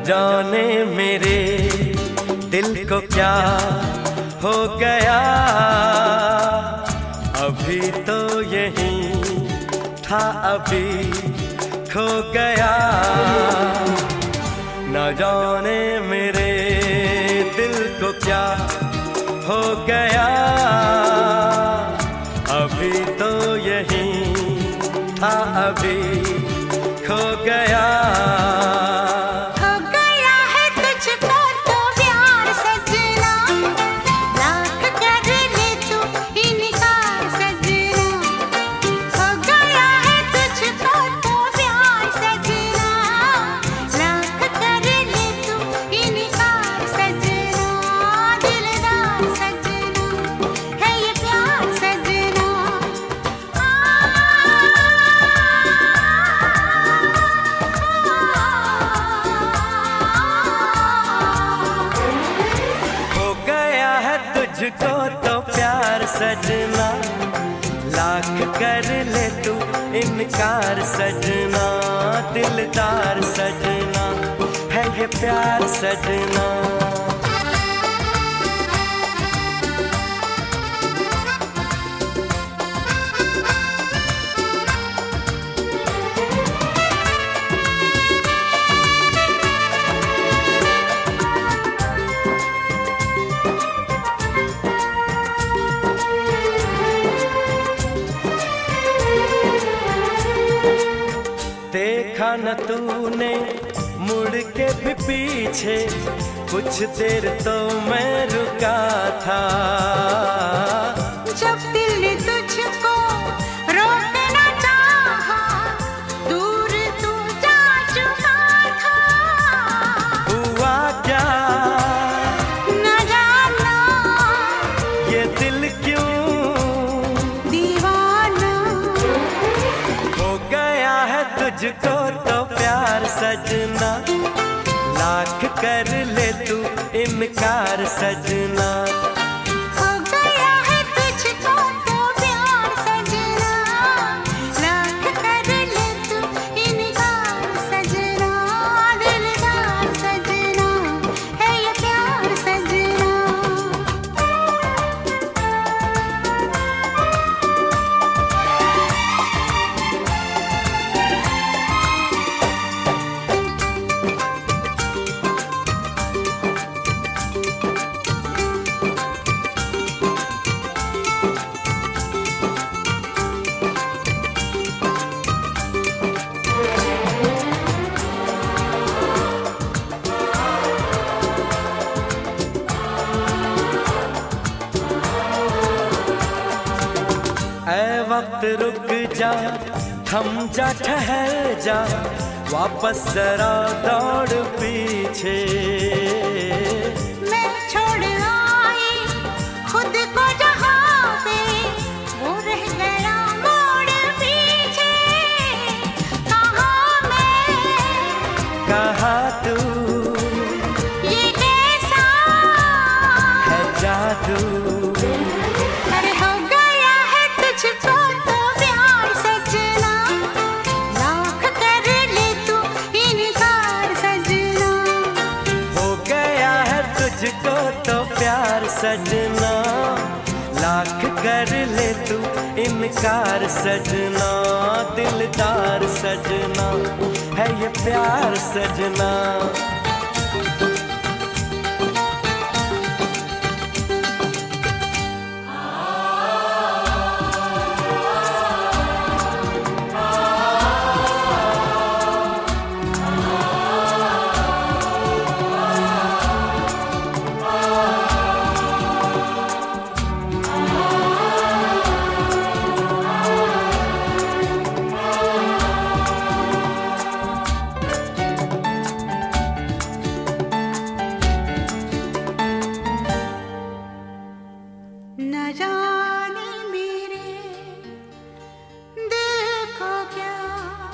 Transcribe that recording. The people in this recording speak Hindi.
जाने मेरे दिल को क्या हो गया, अभी तो यहीं था अभी खो गया। न जाने मेरे दिल को क्या हो गया, अभी तो यहीं था अभी खो गया। तुझको तो प्यार सजना, लाख कर ले तू इनकार सजना, दिलदार सजना है ये प्यार सजना। देखा न तूने मुड़ के भी पीछे, कुछ देर तो मैं रुका था। जब दिल ने तुझको रोकना चाहा, दूर तू जा चुका था। हुआ क्या न जाना, ये दिल क्यों दीवाना हो गया है तुझको तो प्यार सजना, लाख कर ले तू इनकार सजना। हो गया है तुझको तो प्यार सजना, लाख कर ले तू इनकार सजना, दिलदार सजना है ये प्यार सजना। ऐ वक्त रुक जा, थम जा, ठहर जा, वापस जरा दौड़ पीछे। मैं छोड़ आई खुद को जहाँ पे, वो रह गया मोड़ पीछे। कहाँ मैं कहाँ तू, ये कैसा है जादू। अरे हो गया है तुझको तो प्यार सजना, लाख कर ले तू इनकार सजना। हो गया है तुझको तो प्यार सजना, लाख कर ले तू इनकार सजना, दिलदार सजना है ये प्यार सजना। न जा